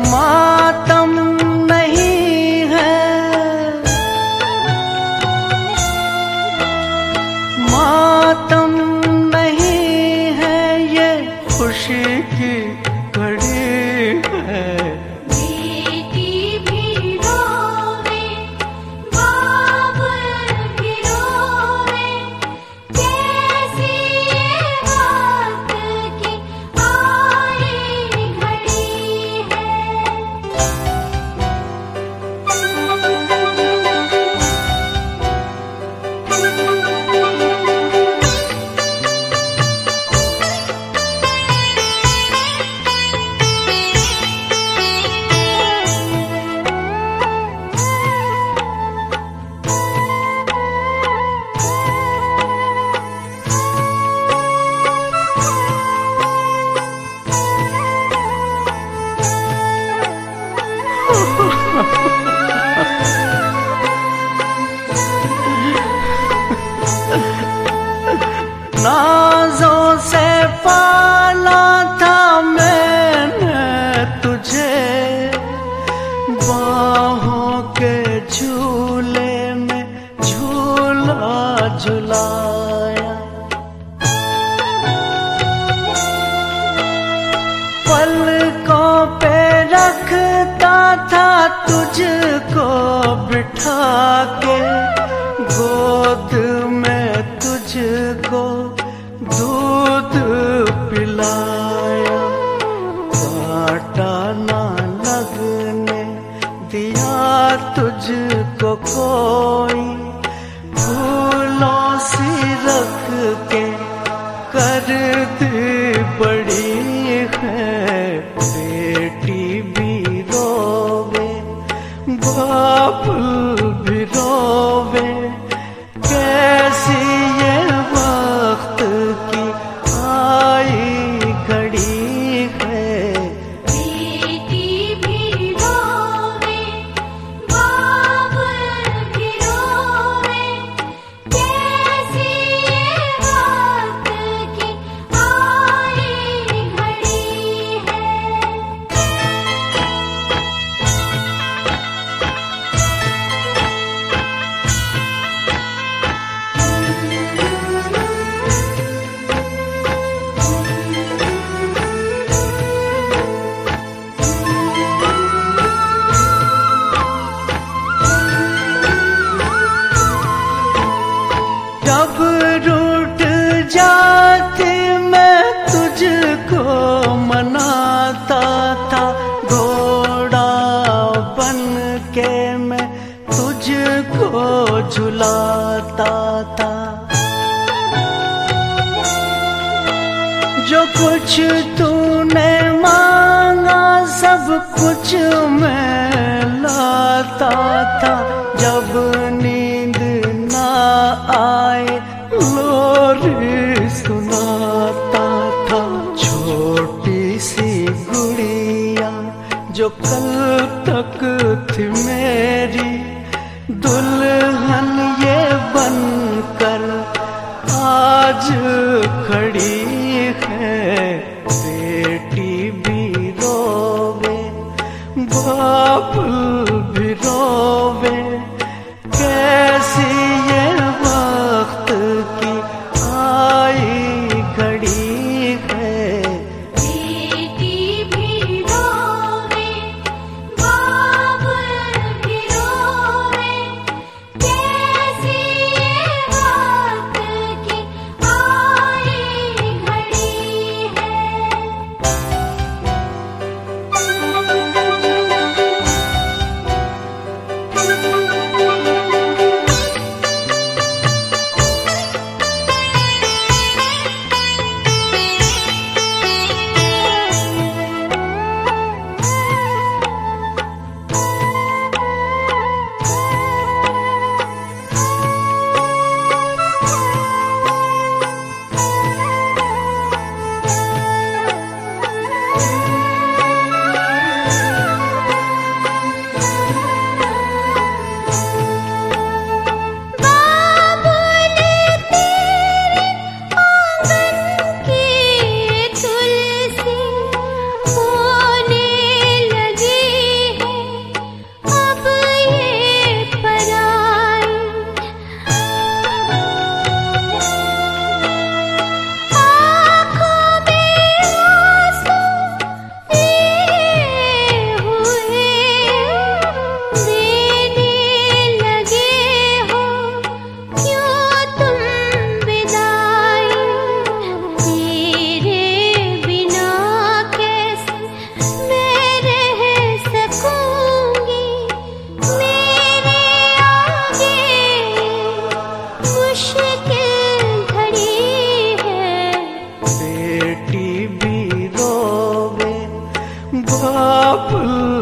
मातम नहीं है, मातम नहीं है, ये खुशी की घड़ी है। बेटी भी रोवे, बाप भी रोवे, कैसी ये वक्त की आई घड़ी है। नाज़ों से पाला था मैंने तुझे, बाहों के झूले में झूला झुलाया। पलकों पे रखता था तुझको बिठा के, गोद में तुझको दूध पिलाया। कांटा ना लगने दिया तुझको कोई, फूलों सी रख के कर दी बड़ी है। बेटी भी रोवे, बाप भी रोवे, कैसी ये वक्त की आई घड़ी है। बेटी भी रोवे, बाप भी रोवे, कैसी ये वक्त की आई घड़ी है। जब रूठ जाती मैं तुझको मनाता था, घोड़ा बन के मैं तुझको झुलाता था। जो कुछ तूने मांगा सब कुछ मैं लाता था। जब नींद ना आए लोरी सुनाता था। छोटी सी गुड़िया जो कल तक थी मेरी, दुल्हन ये बनकर आज खड़ी है। बेटी भी रोवे, बाप भी रोवे, कैसी ये वक्त की आई घड़ी है। बेटी भी रोवे, बाप भी रोवे, कैसी ये वक्त की आई घड़ी है। बाबुल